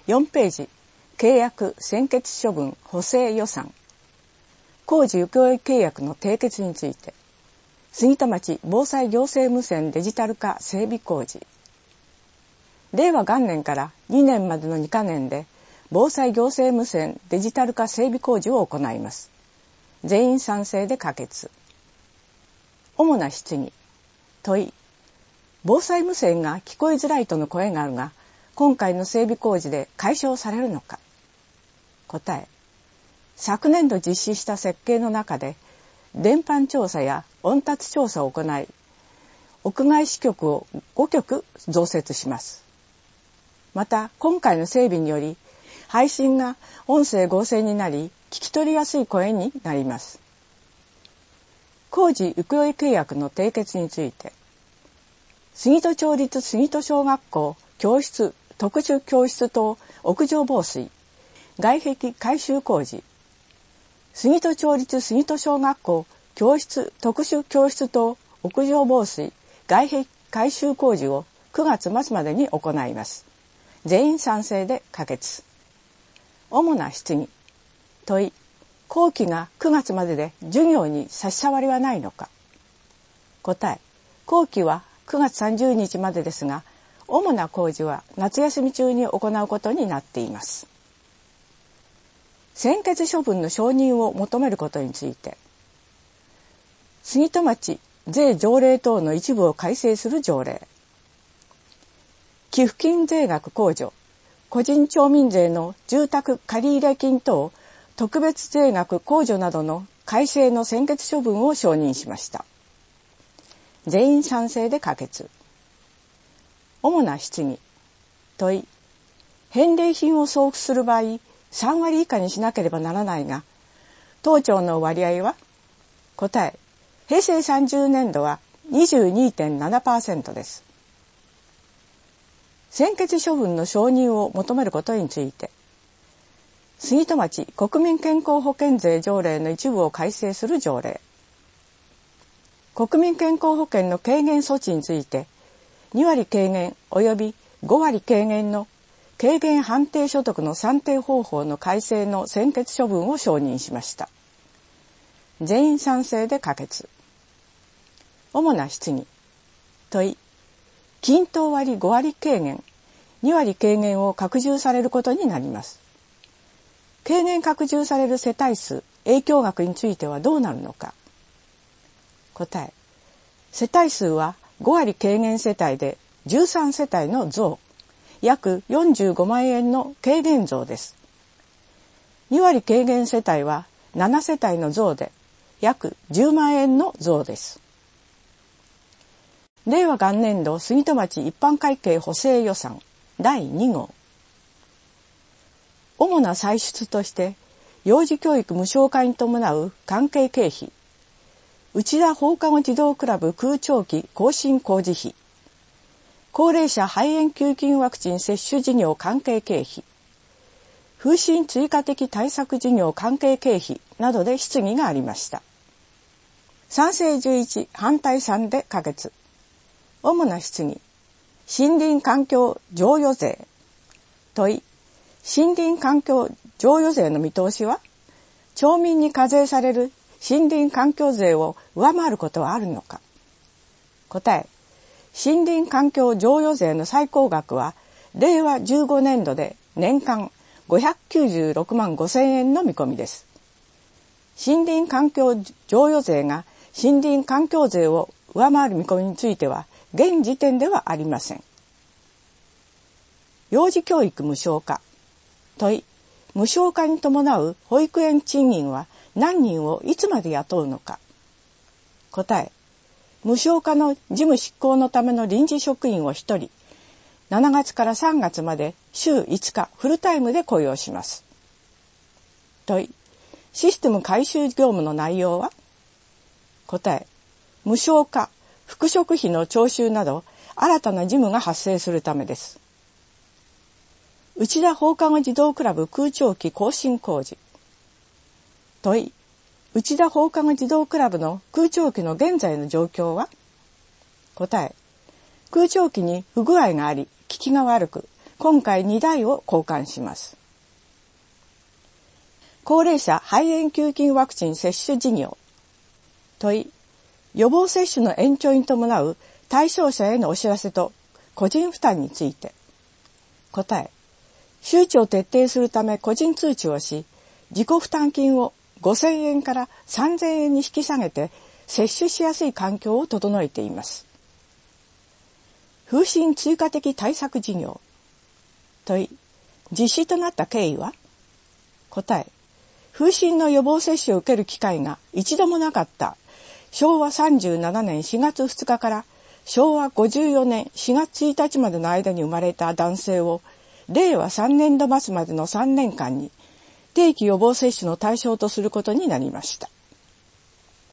4ページ、契約専決処分補正予算。工事請負契約の締結について。杉戸町防災行政無線デジタル化整備工事。令和元年から2年までの2か年で、防災行政無線デジタル化整備工事を行います。全員賛成で可決。主な質疑。問い。防災無線が聞こえづらいとの声があるが、今回の整備工事で解消されるのか。答え。昨年度実施した設計の中で、電波調査や音達調査を行い、屋外支局を5局増設します。また、今回の整備により、配信が音声合成になり、聞き取りやすい声になります。工事請負契約の締結について、杉戸町立杉戸小学校教室特殊教室棟屋上防水外壁改修工事、杉戸町立杉戸小学校教室特殊教室棟屋上防水外壁改修工事を9月末までに行います。全員賛成で可決。主な質疑。問い。工期が9月までで授業に差し障りはないのか。答え。工期は9月30日までですが、主な工事は夏休み中に行うことになっています。専決処分の承認を求めることについて、杉戸町税条例等の一部を改正する条例、寄付金税額控除、個人町民税の住宅借入金等特別税額控除などの改正の専決処分を承認しました。全員賛成で可決。主な質疑。問い。返礼品を送付する場合、3割以下にしなければならないが、当町の割合は？答え。平成30年度は 22.7% です。専決処分の承認を求めることについて、杉戸町国民健康保険税条例の一部を改正する条例、国民健康保険の軽減措置について、2割軽減及び5割軽減の軽減判定所得の算定方法の改正の専決処分を承認しました。全員賛成で可決。主な質疑。問い。均等割5割軽減、2割軽減を拡充されることになります。軽減拡充される世帯数、影響額についてはどうなるのか。答え。世帯数は5割軽減世帯で13世帯の増、約45万円の軽減増です。2割軽減世帯は7世帯の増で約10万円の増です。令和元年度杉戸町一般会計補正予算第2号。主な歳出として、幼児教育無償化に伴う関係経費、内田放課後児童クラブ空調機更新工事費、高齢者肺炎球菌ワクチン接種事業関係経費、風疹追加的対策事業関係経費などで質疑がありました。賛成11、反対3で可決。主な質疑。森林環境譲与税。問い。森林環境譲与税の見通しは？町民に課税される森林環境税を上回ることはあるのか。答え。森林環境譲与税の最高額は令和15年度で年間596万5千円の見込みです。森林環境譲与税が森林環境税を上回る見込みについては現時点ではありません。幼児教育無償化。問い。無償化に伴う保育園賃金は何人をいつまで雇うのか。答え。無償化の事務執行のための臨時職員を1人、7月から3月まで週5日フルタイムで雇用します。問い。システム改修業務の内容は？答え。無償化、復職費の徴収など新たな事務が発生するためです。内田放課後児童クラブ空調機更新工事。問い。内田放課後児童クラブの空調機の現在の状況は？答え。空調機に不具合があり、効きが悪く、 今回2台を交換します。高齢者肺炎球菌ワクチン接種事業。問い、予防接種の延長に伴う対象者へのお知らせと個人負担について。答え、周知を徹底するため個人通知をし、自己負担金を5,000円から3,000円に引き下げて接種しやすい環境を整えています。風疹追加的対策事業。問い、実施となった経緯は？答え、風疹の予防接種を受ける機会が一度もなかった昭和37年4月2日から昭和54年4月1日までの間に生まれた男性を令和3年度末までの3年間に定期予防接種の対象とすることになりました。